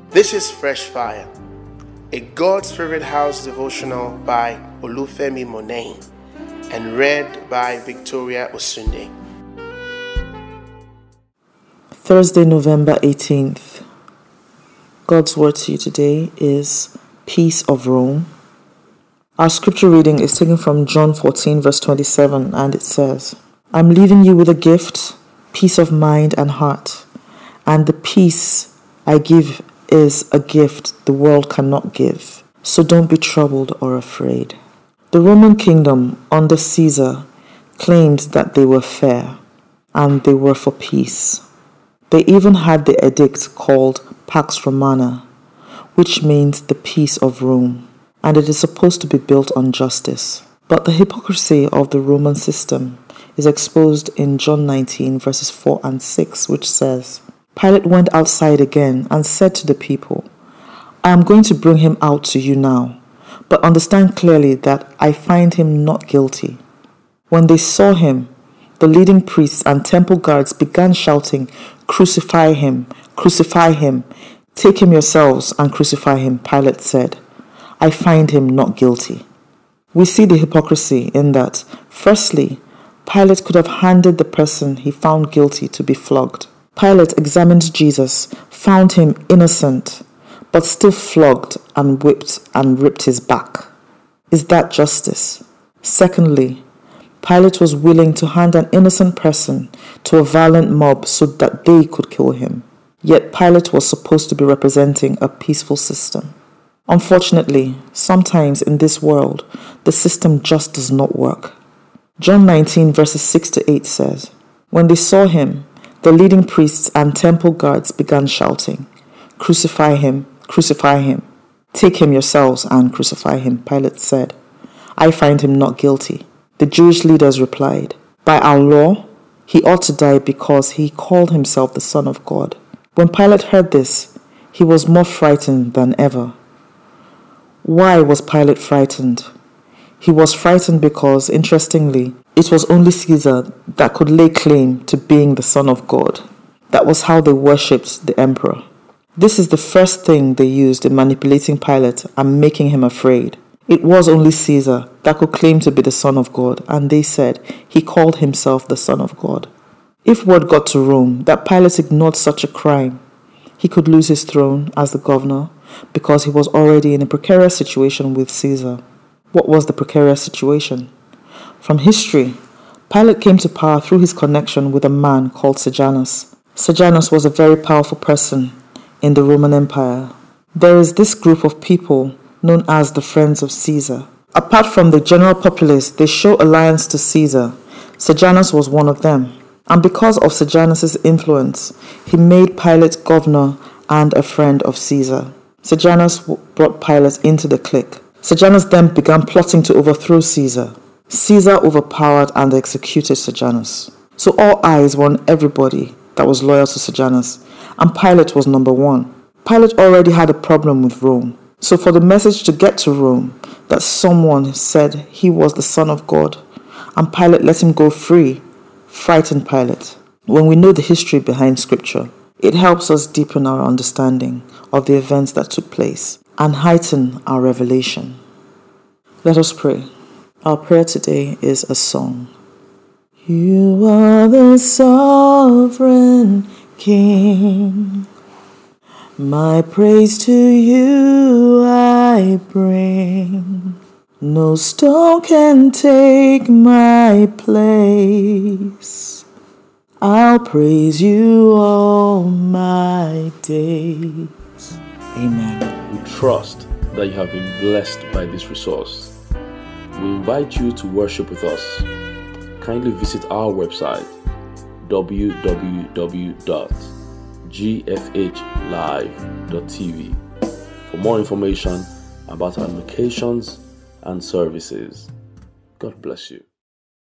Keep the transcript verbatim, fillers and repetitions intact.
This is Fresh Fire, a God's Favorite House devotional by Olufemi Monain and read by Victoria Osunde. Thursday, November eighteenth. God's word to you today is Peace of Rome. Our scripture reading is taken from John fourteen, verse twenty-seven, and it says, I'm leaving you with a gift, peace of mind and heart, and the peace I give is a gift the world cannot give. So don't be troubled or afraid. The Roman kingdom under Caesar claimed that they were fair and they were for peace. They even had the edict called Pax Romana, which means the peace of Rome, and it is supposed to be built on justice. But the hypocrisy of the Roman system is exposed in John nineteen, verses four and six, which says, Pilate went outside again and said to the people, I am going to bring him out to you now, but understand clearly that I find him not guilty. When they saw him, the leading priests and temple guards began shouting, Crucify him, crucify him, take him yourselves and crucify him, Pilate said. I find him not guilty. We see the hypocrisy in that, firstly, Pilate could have handed the person he found guilty to be flogged. Pilate examined Jesus, found him innocent, but still flogged and whipped and ripped his back. Is that justice? Secondly, Pilate was willing to hand an innocent person to a violent mob so that they could kill him. Yet Pilate was supposed to be representing a peaceful system. Unfortunately, sometimes in this world, the system just does not work. John nineteen, verses six to eight says, When they saw him, the leading priests and temple guards began shouting, Crucify him, crucify him. Take him yourselves and crucify him, Pilate said. I find him not guilty. The Jewish leaders replied, By our law, he ought to die because he called himself the Son of God. When Pilate heard this, he was more frightened than ever. Why was Pilate frightened? He was frightened because, interestingly, it was only Caesar that could lay claim to being the Son of God. That was how they worshipped the emperor. This is the first thing they used in manipulating Pilate and making him afraid. It was only Caesar that could claim to be the Son of God, and they said he called himself the Son of God. If word got to Rome that Pilate ignored such a crime, he could lose his throne as the governor because he was already in a precarious situation with Caesar. What was the precarious situation? From history, Pilate came to power through his connection with a man called Sejanus. Sejanus was a very powerful person in the Roman Empire. There is this group of people known as the Friends of Caesar. Apart from the general populace, they show alliance to Caesar. Sejanus was one of them. And because of Sejanus' influence, he made Pilate governor and a friend of Caesar. Sejanus brought Pilate into the clique. Sejanus then began plotting to overthrow Caesar. Caesar overpowered and executed Sejanus. So all eyes were on everybody that was loyal to Sejanus, and Pilate was number one. Pilate already had a problem with Rome. So for the message to get to Rome that someone said he was the Son of God, and Pilate let him go free, frightened Pilate. When we know the history behind Scripture, it helps us deepen our understanding of the events that took place and heighten our revelation. Let us pray. Our prayer today is a song. You are the sovereign King. My praise to you I bring. No stone can take my place. I'll praise you all my days. Amen. We trust that you have been blessed by this resource. We invite you to worship with us. Kindly visit our website w w w dot g f h live dot t v for more information about our locations and services. God bless you.